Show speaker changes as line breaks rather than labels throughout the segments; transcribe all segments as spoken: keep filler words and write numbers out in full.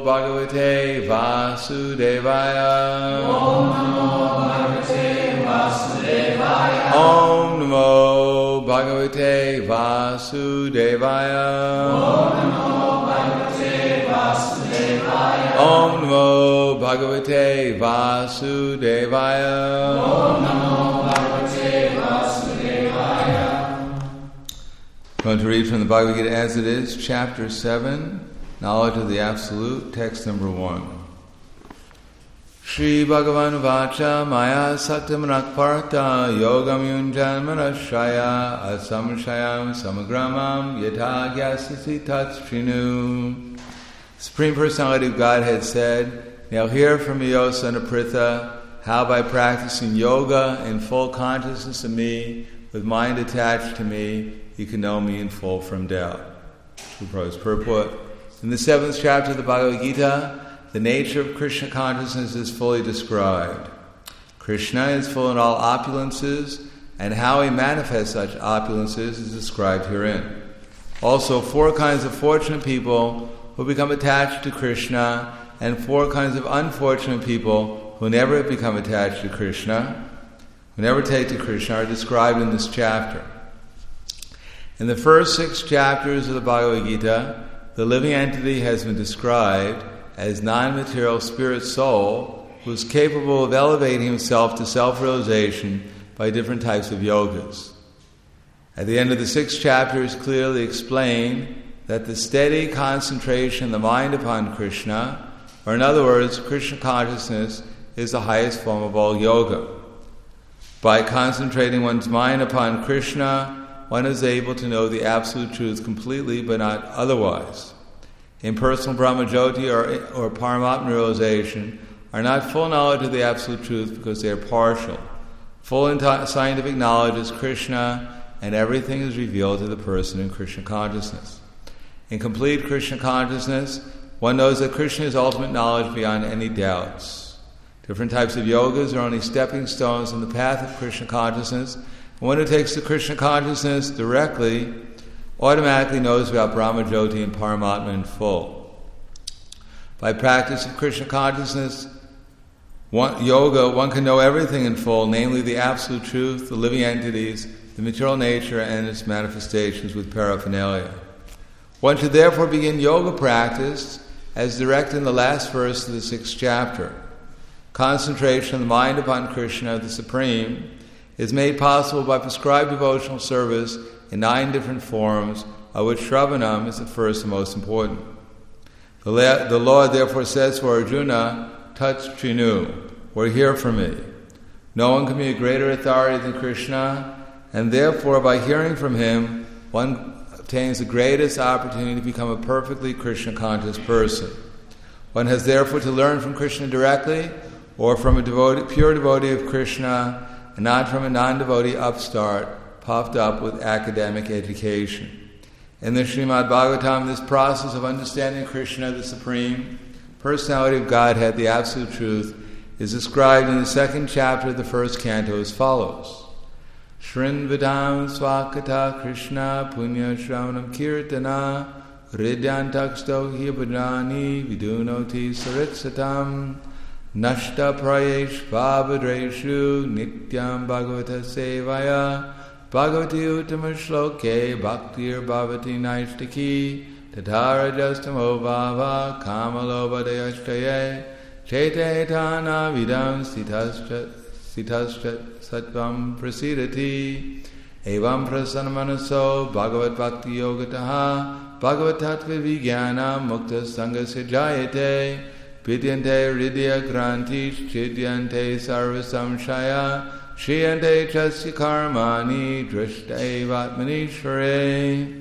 Bhagavate Vasudevaya.
Om Namo Bhagavate Vasudevaya.
Om Namo Bhagavate Vasudevaya.
Om Namo Bhagavate Vasudevaya.
Om Namo Bhagavate Vasudevaya.
Om Namo Bhagavate Vasudevaya.
I'm going to read from the Bhagavad Gita as it is, chapter seven, Knowledge of the Absolute, text number one. Shri Bhagavan Vacha Maya Satyam Rakparta Yogam Yunjan Manashaya Asam Shayam Samagramam Yata Gyasasi Tats Shrinu. Supreme Personality of Godhead said, now hear from me, O son of Pritha, how by practicing yoga in full consciousness of me, with mind attached to me, you can know me in full from doubt. Prabhupada's purport. In the seventh chapter of the Bhagavad Gita, the nature of Krishna consciousness is fully described. Krishna is full in all opulences, and how he manifests such opulences is described herein. Also, four kinds of fortunate people who become attached to Krishna, and four kinds of unfortunate people who never become attached to Krishna, who never take to Krishna, are described in this chapter. In the first six chapters of the Bhagavad Gita, the living entity has been described as non-material spirit soul who is capable of elevating himself to self-realization by different types of yogas. At the end of the sixth chapter is clearly explained that the steady concentration of the mind upon Krishna, or in other words, Krishna consciousness, is the highest form of all yoga. By concentrating one's mind upon Krishna, one is able to know the absolute truth completely, but not otherwise. Impersonal Brahmajyoti or, or Paramatma realization are not full knowledge of the absolute truth because they are partial. Full enti- scientific knowledge is Krishna, and everything is revealed to the person in Krishna consciousness. In complete Krishna consciousness, one knows that Krishna is ultimate knowledge beyond any doubts. Different types of yogas are only stepping stones in the path of Krishna consciousness. One who takes the Krishna consciousness directly automatically knows about Brahmajyoti and Paramatma in full. By practice of Krishna consciousness, one, yoga, one can know everything in full, namely the absolute truth, the living entities, the material nature, and its manifestations with paraphernalia. One should therefore begin yoga practice as directed in the last verse of the sixth chapter. Concentration of the mind upon Krishna, the Supreme, is made possible by prescribed devotional service in nine different forms, of which Shravanam is the first and most important. The, La- the Lord therefore says to Arjuna, Tat Shrinu, or hear from me. No one can be a greater authority than Krishna, and therefore by hearing from him, one obtains the greatest opportunity to become a perfectly Krishna-conscious person. One has therefore to learn from Krishna directly, or from a devotee, pure devotee of Krishna, and not from a non-devotee upstart puffed up with academic education. In the Srimad Bhagavatam, this process of understanding Krishna, the Supreme Personality of Godhead, the Absolute Truth, is described in the second chapter of the first canto as follows. Shrin Vidam Swakata Krishna Punya Shravanam Kirtana Ridyantaksto Hibhadrani Vidunoti Saritsatam Nashta Prayesh Vabhadreshu Nityam Bhagavata Sevaya Bhagavati Uttama Shloke Bhaktir Bhavati Naishtaki Tatara Justamo Bhava Kamaloba Dayashtaye Chaitana Vidam Sitascha Sitascha Sattvam Prasidati Evam Prasanamanaso Bhagavat Bhakti Yogataha Bhagavat Tattva Vijnana Mukta Sangasya Jayate Vidyante Ridya Grantish Chidyante Sarva Samshaya Shriyante Chasya Karmani Drishtaevatmanishvare.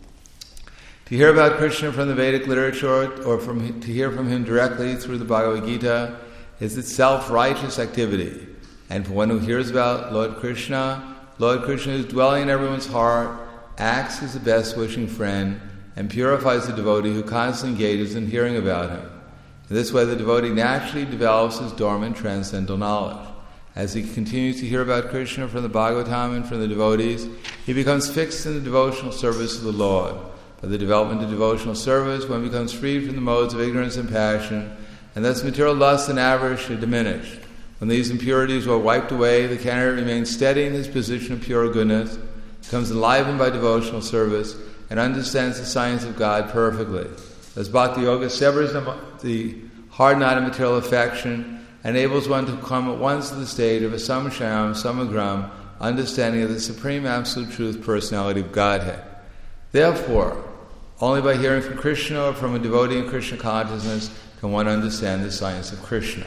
To hear about Krishna from the Vedic literature or from to hear from him directly through the Bhagavad Gita is itself righteous activity. And for one who hears about Lord Krishna, Lord Krishna is dwelling in everyone's heart, acts as the best wishing friend, and purifies the devotee who constantly engages in hearing about him. In this way, the devotee naturally develops his dormant transcendental knowledge. As he continues to hear about Krishna from the Bhagavatam and from the devotees, he becomes fixed in the devotional service of the Lord. By the development of devotional service, one becomes freed from the modes of ignorance and passion, and thus material lust and avarice should diminish. When these impurities are wiped away, the candidate remains steady in his position of pure goodness, becomes enlivened by devotional service, and understands the science of God perfectly. Thus Bhakti Yoga severs the hard knot of material affection, enables one to come at once to the stage of a samshayam, samagram, understanding of the supreme absolute truth personality of Godhead. Therefore, only by hearing from Krishna or from a devotee in Krishna consciousness can one understand the science of Krishna.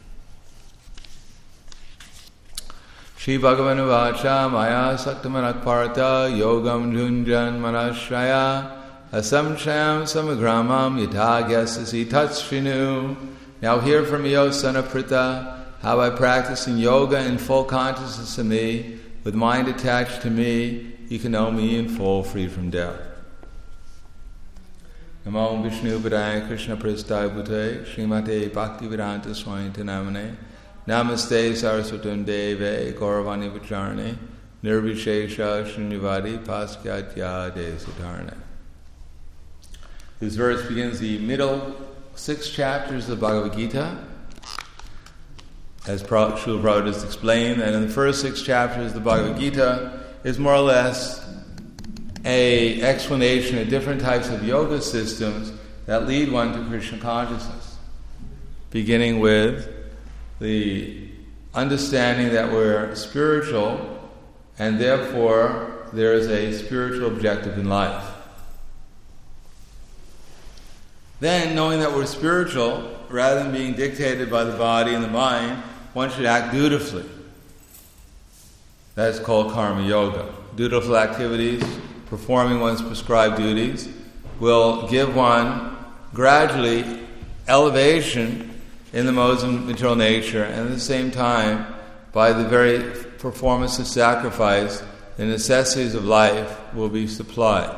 Shri Bhagavan Vacha Maya Saktamanakparata Yogam Junjan Manashraya Asamshayam Samagramam Yathagyasasi Tatshrinu. Now hear from me, O son of Pritha, how by practicing yoga in full consciousness of me, with mind attached to me, you can know me in full, free from doubt. Namo Vishnu Padaya Krishna Prasthaya Bhute Srimate Bhaktivedanta Swami Namane Namaste Saraswatam Deve Gauravani Vacharane Nirvishesha Srinivadi Paskatya Desatarane. This verse begins the middle six chapters of Bhagavad Gita, as Srila Prabhupada has explained, and in the first six chapters of the Bhagavad Gita is more or less a explanation of different types of yoga systems that lead one to Krishna consciousness, beginning with the understanding that we're spiritual and therefore there is a spiritual objective in life. Then, knowing that we're spiritual, rather than being dictated by the body and the mind, one should act dutifully. That's called karma yoga. Dutiful activities, performing one's prescribed duties, will give one gradually elevation in the modes of material nature, and at the same time, by the very performance of sacrifice, the necessities of life will be supplied.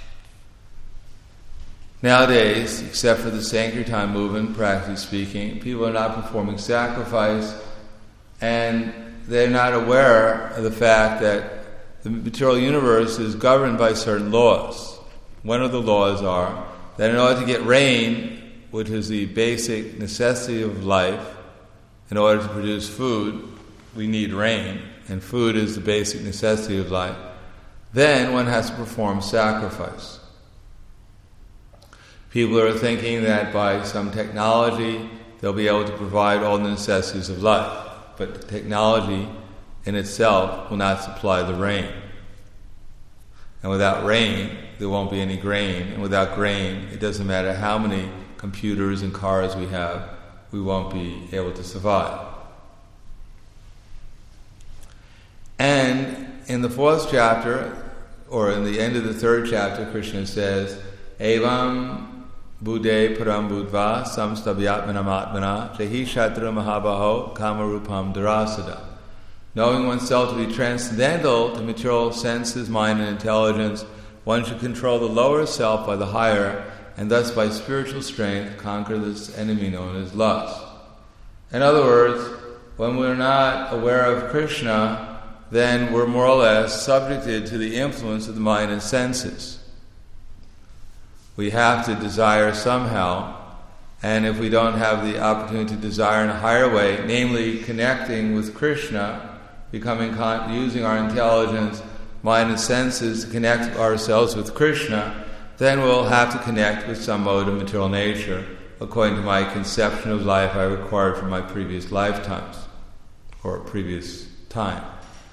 Nowadays, except for the Sankirtan movement, practically speaking, people are not performing sacrifice, and they're not aware of the fact that the material universe is governed by certain laws. One of the laws are that in order to get rain, which is the basic necessity of life, in order to produce food, we need rain, and food is the basic necessity of life, then one has to perform sacrifice. People are thinking that by some technology they'll be able to provide all the necessities of life, but the technology in itself will not supply the rain. And without rain, there won't be any grain, and without grain, it doesn't matter how many computers and cars we have, we won't be able to survive. And in the fourth chapter, or in the end of the third chapter, Krishna says, Evam Buddhe Param Buddva Samstavyatmanam Atmana Jahi Shatra Mahabaho Kamarupam Dharasada. Knowing oneself to be transcendental to material senses, mind, and intelligence, one should control the lower self by the higher, and thus by spiritual strength conquer this enemy known as lust. In other words, when we're not aware of Krishna, then we're more or less subjected to the influence of the mind and senses. We have to desire somehow, and if we don't have the opportunity to desire in a higher way, namely connecting with Krishna, becoming con- using our intelligence, mind and senses to connect ourselves with Krishna, then we'll have to connect with some mode of material nature according to my conception of life I required from my previous lifetimes or previous time.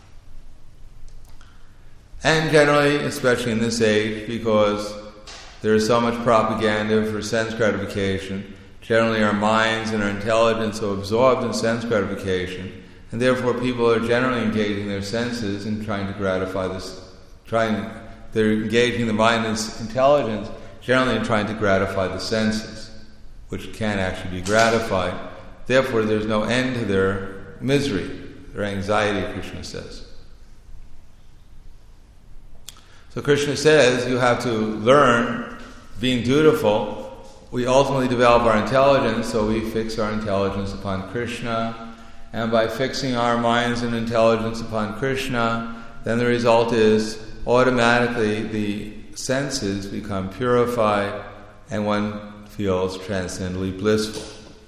And generally, especially in this age, because there is so much propaganda for sense gratification, generally our minds and our intelligence are absorbed in sense gratification, and therefore people are generally engaging their senses and trying to gratify this, trying, they're engaging the mind and intelligence generally in trying to gratify the senses, which can actually be gratified. Therefore there's no end to their misery, their anxiety, Krishna says. So Krishna says you have to learn being dutiful. We ultimately develop our intelligence, so we fix our intelligence upon Krishna. And by fixing our minds and intelligence upon Krishna, then the result is automatically the senses become purified and one feels transcendently blissful.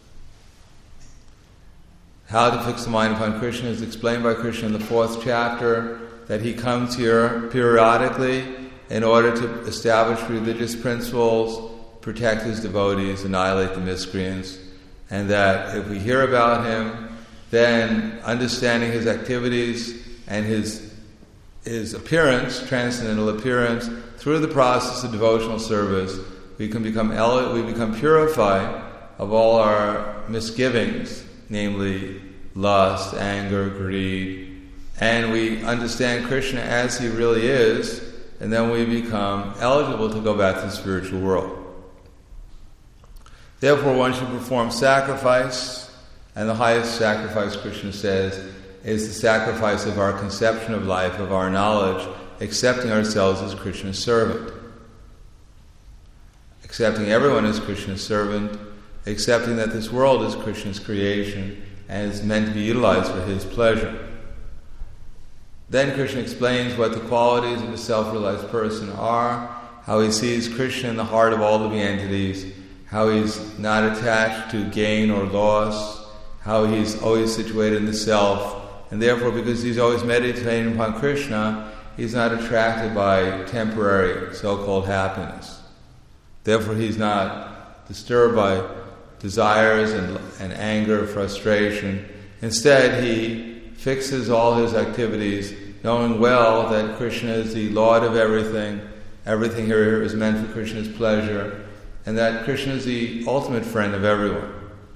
How to fix the mind upon Krishna is explained by Krishna in the fourth chapter, that he comes here periodically in order to establish religious principles, protect his devotees, annihilate the miscreants, and that if we hear about him, then understanding his activities and his his appearance, transcendental appearance, through the process of devotional service, we can become ele- we become purified of all our misgivings, namely lust, anger, greed, and we understand Krishna as he really is, and then we become eligible to go back to the spiritual world. Therefore, one should perform sacrifice, and the highest sacrifice, Krishna says, is the sacrifice of our conception of life, of our knowledge, accepting ourselves as Krishna's servant. Accepting everyone as Krishna's servant, accepting that this world is Krishna's creation and is meant to be utilized for his pleasure. Then Krishna explains what the qualities of a self-realized person are, how he sees Krishna in the heart of all living entities, how he's not attached to gain or loss, how he's always situated in the self, and therefore because he's always meditating upon Krishna, he's not attracted by temporary so-called happiness. Therefore he's not disturbed by desires and, and anger, frustration. Instead, he fixes all his activities, knowing well that Krishna is the Lord of everything, everything here is meant for Krishna's pleasure, and that Krishna is the ultimate friend of everyone.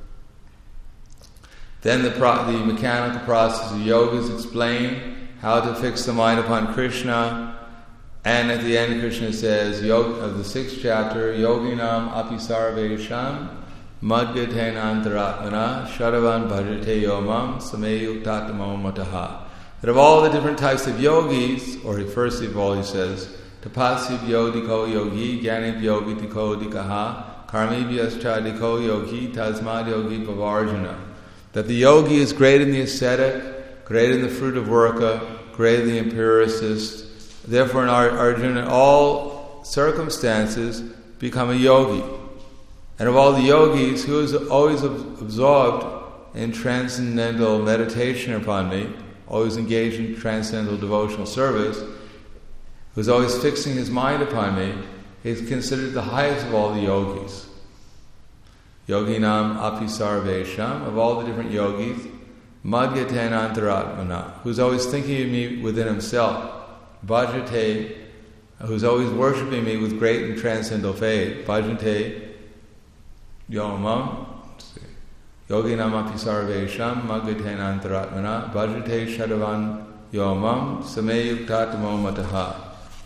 Then the, pro- the mechanical process of yoga is explained, how to fix the mind upon Krishna, and at the end Krishna says, yoga, of the sixth chapter, Yoginam api sarvesham madgyaten antaratmana shadavan bhajate yomam sameyuktatamo mataha. That of all the different types of yogis, or first of all he says, tapasib yodiko yogi, jnanib yogitiko dikaha, karmibhyas chadiko yogi, tasmad yogi pavarjana. That the yogi is great in the ascetic, great in the fruit of worka, great in the empiricist. Therefore in Arjuna, in all circumstances, become a yogi. And of all the yogis, who is always absorbed in transcendental meditation upon me, always engaged in transcendental devotional service, who's always fixing his mind upon me, is considered the highest of all the yogis. Yoginam api sarvesham, of all the different yogis, madhyaten antaratmana, who's always thinking of me within himself, bhajate, who's always worshipping me with great and transcendental faith, bhajate yomam, yoginam api sarvesham, madhyaten antaratmana, bhajate shadavan yomam, sameyuktatamo mataha.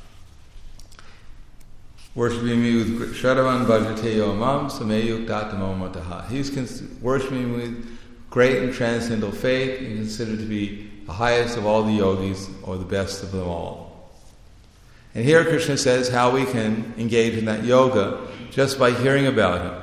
Worshipping me with Shadavan Bhajate Yomam Sameyuktatamo Mataha. He's cons- worshipping me with great and transcendental faith and considered to be the highest of all the yogis, or the best of them all. And here Krishna says how we can engage in that yoga just by hearing about him.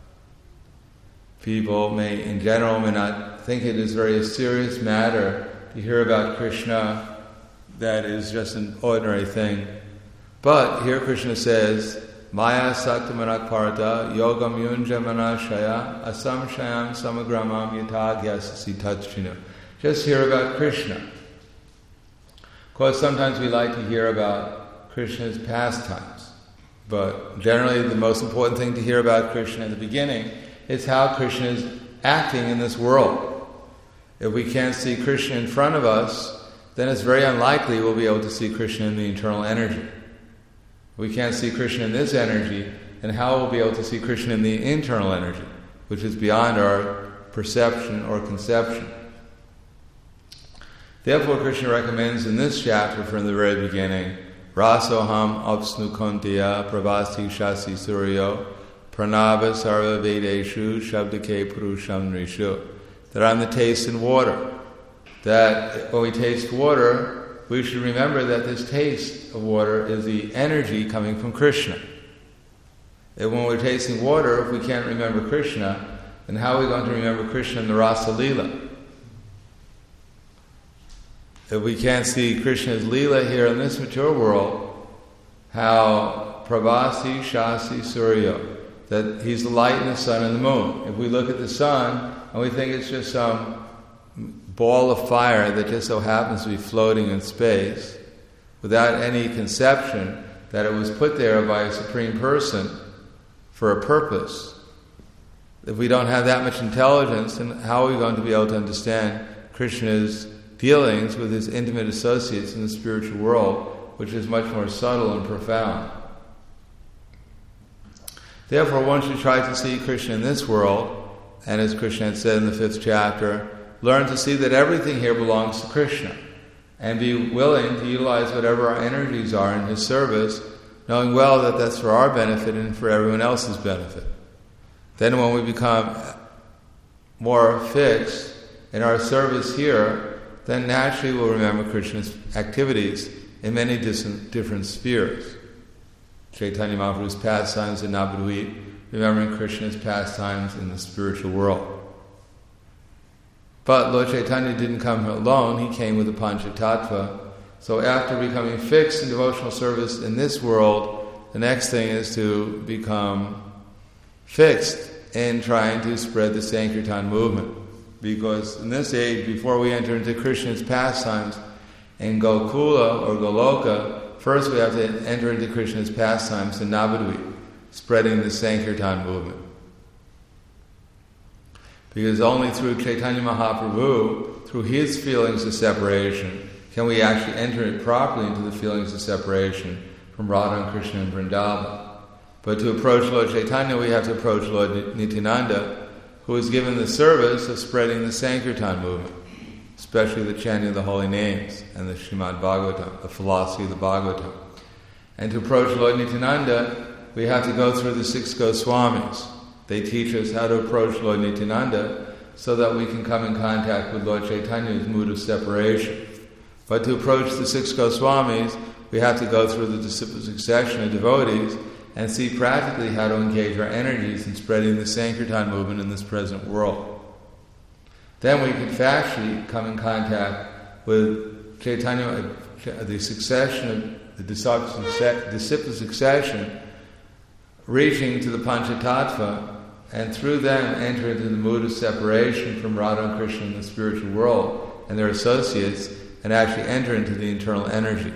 People may, in general, may not think it is very a serious matter to hear about Krishna. That is just an ordinary thing. But here Krishna says, Maya Saktimanak Parata Yogam Yunja Manashaya Asam Shayam Samagramam Yata Gyasasi Tatchinu. Just hear about Krishna. Of course, sometimes we like to hear about Krishna's pastimes. But generally the most important thing to hear about Krishna in the beginning is how Krishna is acting in this world. If we can't see Krishna in front of us, then it's very unlikely we'll be able to see Krishna in the internal energy. We can't see Krishna in this energy, and how will we be able to see Krishna in the internal energy, which is beyond our perception or conception. Therefore, Krishna recommends in this chapter from the very beginning, Rasoham apsnukontiya pravasti shasi suryo pranava sarva vedeshu shabdake purusham nrishu. That I'm the taste in water. That when we taste water, we should remember that this taste of water is the energy coming from Krishna. And when we're tasting water, if we can't remember Krishna, then how are we going to remember Krishna in the Rasa Leela? If we can't see Krishna's Leela here in this mature world, how Prabhasi Shasi Surya, that he's the light and the sun and the moon. If we look at the sun and we think it's just some ball of fire that just so happens to be floating in space, without any conception that it was put there by a Supreme Person for a purpose, if we don't have that much intelligence, then how are we going to be able to understand Krishna's dealings with his intimate associates in the spiritual world, which is much more subtle and profound? Therefore, one should try to see Krishna in this world, and as Krishna had said in the fifth chapter, learn to see that everything here belongs to Krishna, and be willing to utilize whatever our energies are in his service, knowing well that that's for our benefit and for everyone else's benefit. Then when we become more fixed in our service here, then naturally we'll remember Krishna's activities in many different spheres. Chaitanya Mahaprabhu's pastimes in Navadvip, remembering Krishna's pastimes in the spiritual world. But Lord Chaitanya didn't come alone, he came with the Panchatattva. So after becoming fixed in devotional service in this world, the next thing is to become fixed in trying to spread the Sankirtan movement. Because in this age, before we enter into Krishna's pastimes in Gokula or Goloka, first we have to enter into Krishna's pastimes in Navadvip, spreading the Sankirtan movement. Because only through Chaitanya Mahaprabhu, through his feelings of separation, can we actually enter it properly into the feelings of separation from Radha and Krishna and Vrindavan. But to approach Lord Chaitanya, we have to approach Lord Nityananda, who is given the service of spreading the Sankirtan movement, especially the chanting of the holy names and the Srimad Bhagavatam, the philosophy of the Bhagavatam. And to approach Lord Nityananda, we have to go through the six Goswamis. They teach us how to approach Lord Nityananda so that we can come in contact with Lord Chaitanya's mood of separation. But to approach the six Goswamis, we have to go through the disciple succession of devotees and see practically how to engage our energies in spreading the Sankirtan movement in this present world. Then we can factually come in contact with Chaitanya, the succession of the disciple succession, reaching to the Panchatattva, and through them enter into the mood of separation from Radha and Krishna in the spiritual world and their associates, and actually enter into the internal energy.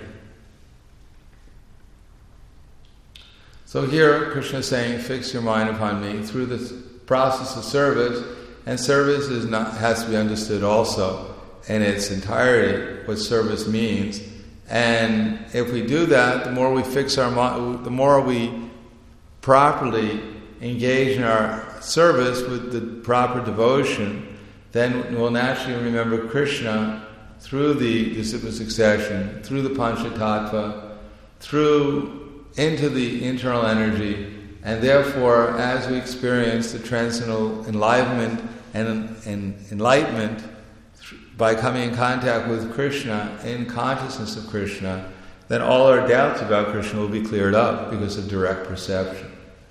So here, Krishna is saying, fix your mind upon me through this process of service, and service is not, has to be understood also in its entirety, what service means. And if we do that, the more we fix our mind, the more we properly engage in our service with the proper devotion, then we'll naturally remember Krishna through the disciple succession, through the Panchatattva, through into the internal energy, and therefore, as we experience the transcendental enlightenment and, and enlightenment by coming in contact with Krishna, in consciousness of Krishna, then all our doubts about Krishna will be cleared up because of direct perception.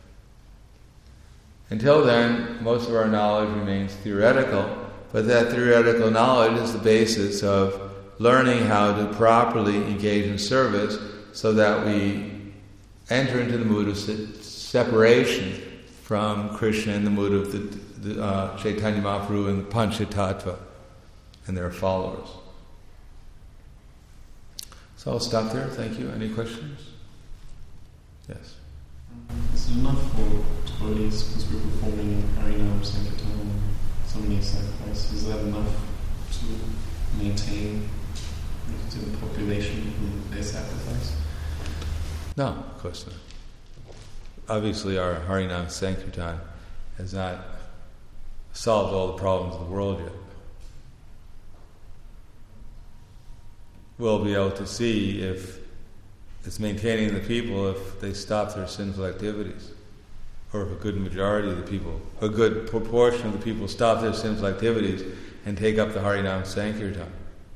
Until then, most of our knowledge remains theoretical, but that theoretical knowledge is the basis of learning how to properly engage in service so that we enter into the mood of se- separation from Krishna and the mood of the, the uh, Chaitanya Mahaprabhu and the Panchatattva and their followers. So I'll stop there. Thank you. Any questions? Yes.
Is it enough for devotees, because we're performing Harinam, Sankirtan, so many sacrifices, is that enough to maintain to the population who they sacrifice?
No, of course not. Obviously our Harinam Sankirtan has not solved all the problems of the world yet. We'll be able to see if it's maintaining the people if they stop their sinful activities, or if a good majority of the people, a good proportion of the people stop their sinful activities and take up the Harinam Sankirtan.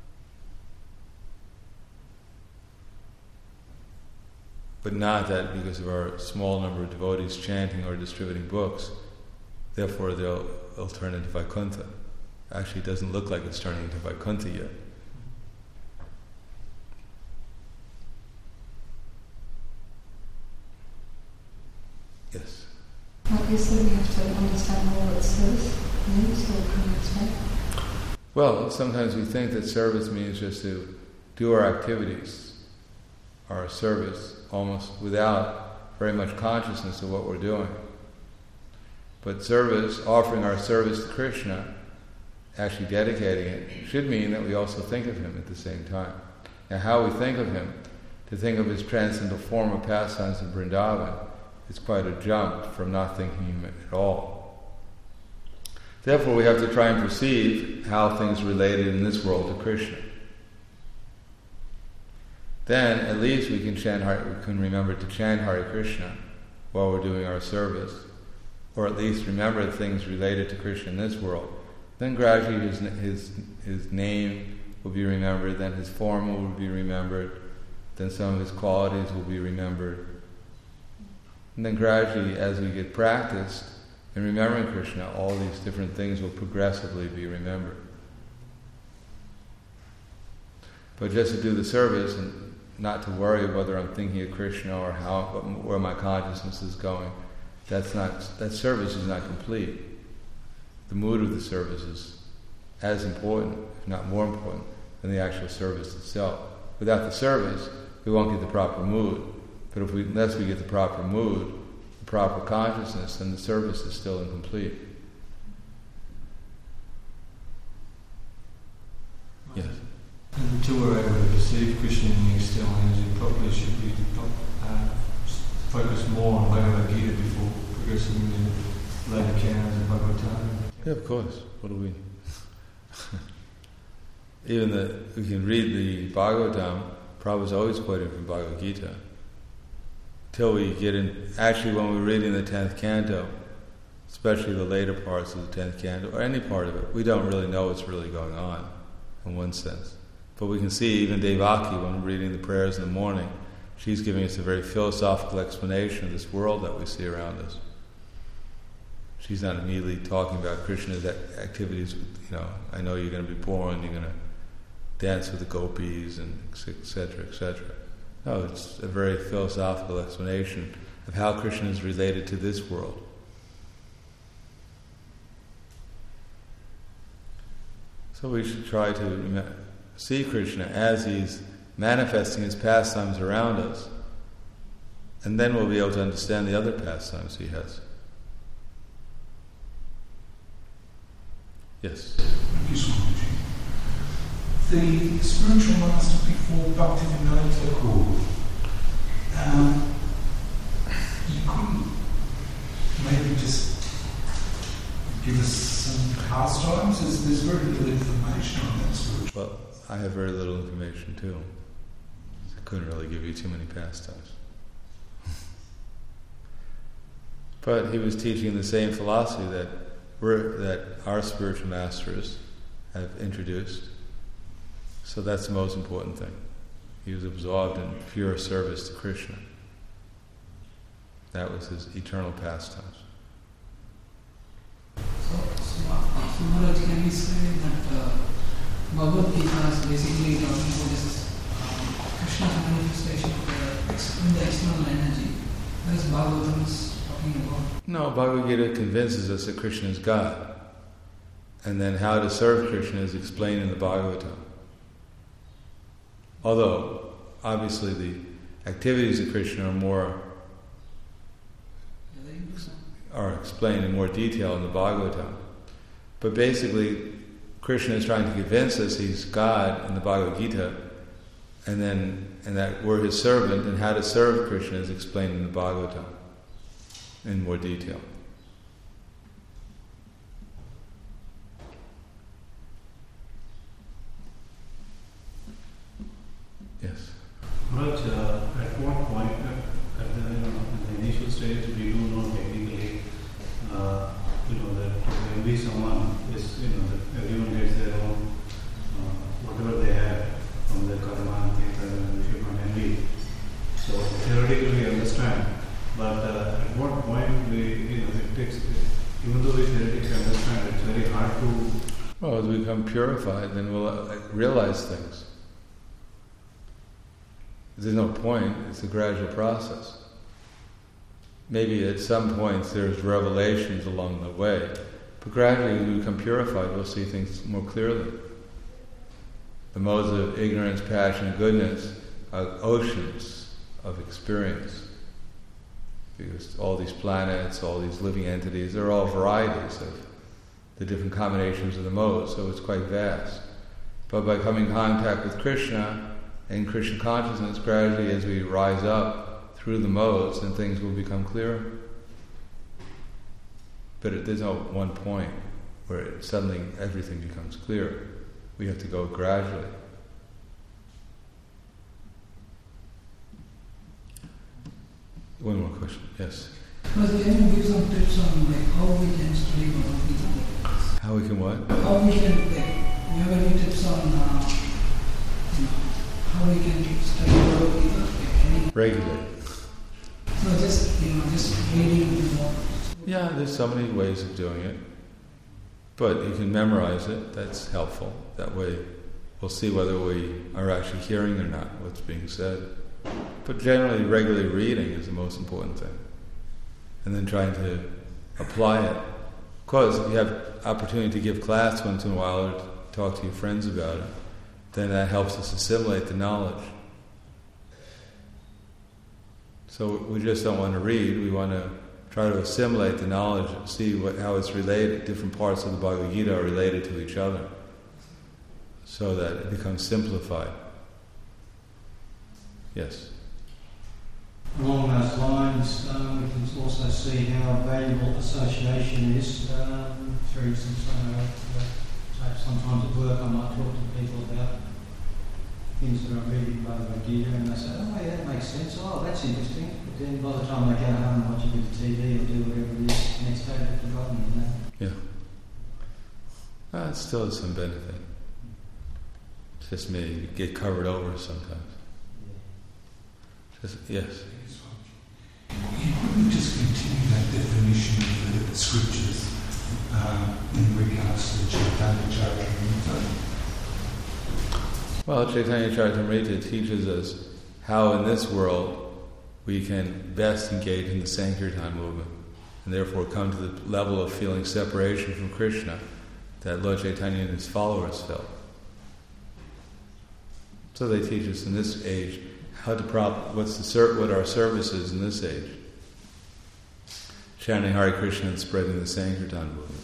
But not that because of our small number of devotees chanting or distributing books, therefore they'll, they'll turn into Vaikuntha. Actually, it doesn't look like it's turning into Vaikuntha yet.
Like you said, we have to understand more what service means, so can you explain?
Well, sometimes we think that service means just to do our activities, our service, almost without very much consciousness of what we're doing. But service, offering our service to Krishna, actually dedicating it, should mean that we also think of him at the same time. Now, how we think of him, to think of his transcendental form of pastimes in Vrindavan, is quite a jump from not thinking him at all. Therefore, we have to try and perceive how things related in this world to Krishna. Then, at least we can chant Hare, we can remember to chant Hare Krishna while we're doing our service, or at least remember things related to Krishna in this world. Then gradually his his his name will be remembered, then his form will be remembered, then some of his qualities will be remembered. And then gradually, as we get practiced in remembering Krishna, all these different things will progressively be remembered. But just to do the service and not to worry whether I'm thinking of Krishna or how where my consciousness is going, that's not that service is not complete. The mood of the service is as important, if not more important, than the actual service itself. Without the service, we won't get the proper mood. But if we, unless we get the proper mood, the proper consciousness, then the service is still incomplete. Yes.
Until we're able to perceive Krishna in the external energy properly, should we uh, focus more on Bhagavad Gita before progressing into later canons of Bhagavatam?
Yeah, of course. What do we... Even the, we can read the Bhagavatam, Prabhupada's always quoting from Bhagavad Gita. Till we get in, actually when we're reading the tenth canto, especially the later parts of the tenth canto, or any part of it, we don't really know what's really going on, in one sense. But we can see even Devaki, when we're reading the prayers in the morning, she's giving us a very philosophical explanation of this world that we see around us. She's not immediately talking about Krishna's activities, you know, I know you're going to be born, you're going to dance with the gopis, and et cetera, et cetera. No, it's a very philosophical explanation of how Krishna is related to this world. So we should try to see Krishna as he's manifesting his pastimes around us, and then we'll be able to understand the other pastimes he has. Yes?
Thank you so much. The spiritual master before Bhaktivinoda Thakur, um, you couldn't maybe just give us some pastimes? There's, there's very little information on that spiritual.
Well, I have very little information too. I couldn't really give you too many pastimes. But he was teaching the same philosophy that we're, that our spiritual masters have introduced. So that's the most important thing. He was absorbed in pure service to Krishna. That was his eternal pastimes.
So, so, so Maharaj, can we say that uh, Bhagavad Gita is basically talking about this um, Krishna's manifestation of the, in the external energy? What is Bhagavatam is talking about?
No, Bhagavad Gita convinces us that Krishna is God. And then how to serve Krishna is explained in the Bhagavatam. Although, obviously, the activities of Krishna are more are explained in more detail in the Bhagavatam. But basically, Krishna is trying to convince us he's God in the Bhagavad Gita, and then and that we're his servant, and how to serve Krishna is explained in the Bhagavatam in more detail. Yes.
Maharaj, uh, at what point, uh, at the, you know, in the initial stage, we do know technically, uh, you know, that when we someone is, you know, that everyone gets their own, uh, whatever they have from their karma and things like that, we should not envy. So theoretically we understand, but uh, at what point we, you know, it takes, even though we theoretically understand, it's very hard to.
Well, as we become purified, then we'll uh, realize things. There's no point, it's a gradual process. maybe at some points there's revelations along the way, but gradually as we become purified, we'll see things more clearly. The modes of ignorance, passion, goodness are oceans of experience. Because all these planets, all these living entities, they're all varieties of the different combinations of the modes, so it's quite vast. But by coming in contact with Krishna and Krishna consciousness, gradually as we rise up through the modes, then things will become clearer. But it, there's no one point where it, suddenly everything becomes clear. We have to go gradually. One more question, yes.
Because can you give some tips on like how we can study Bhagavad Gita?
How we can what?
How we can, like, you have any tips on uh, you know, how we can study Bhagavad Gita? Like any
Regularly.
No, just, you know, just reading the more.
Yeah, there's so many ways of doing it. But you can memorize it, that's helpful. That way we'll see whether we are actually hearing or not what's being said. But generally, regularly reading is the most important thing. And then trying to apply it. Of course, if you have opportunity to give class once in a while or talk to your friends about it, then that helps us assimilate the knowledge. So we just don't want to read, we want to try to assimilate the knowledge, see what, how it's related, different parts of the Bhagavad Gita are related to each other, so that it becomes simplified. Yes?
Along those lines, um, we can also see how valuable association is um, through some uh, uh, sometimes at work I might talk to people about things that I'm reading Bhagavad Gita and they say, oh yeah, that makes sense, oh that's interesting, but then by the time they go home and watch a bit of T V or do whatever it is, next day they've forgotten, you know.
Yeah. Uh, it still has some benefit. It's just me, you get covered over sometimes. Just, yes?
You couldn't just continue that definition of the scriptures uh, in regards to Chaitanya Charitamrita.
Well, Chaitanya Charitamrita teaches us how in this world we can best engage in the Sankirtan movement and therefore come to the level of feeling separation from Krishna that Lord Chaitanya and his followers felt. So they teach us in this age how to prop, what's the ser- what our service is in this age. Chanting Hare Krishna and spreading the Sankirtan movement.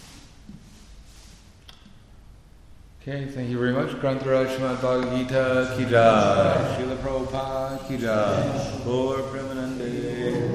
Okay, thank you very much. Grantaraj Srimad Bhagavad Gita Ki Jai, Srila Prabhupada Ki Jai, Gaur Premanande.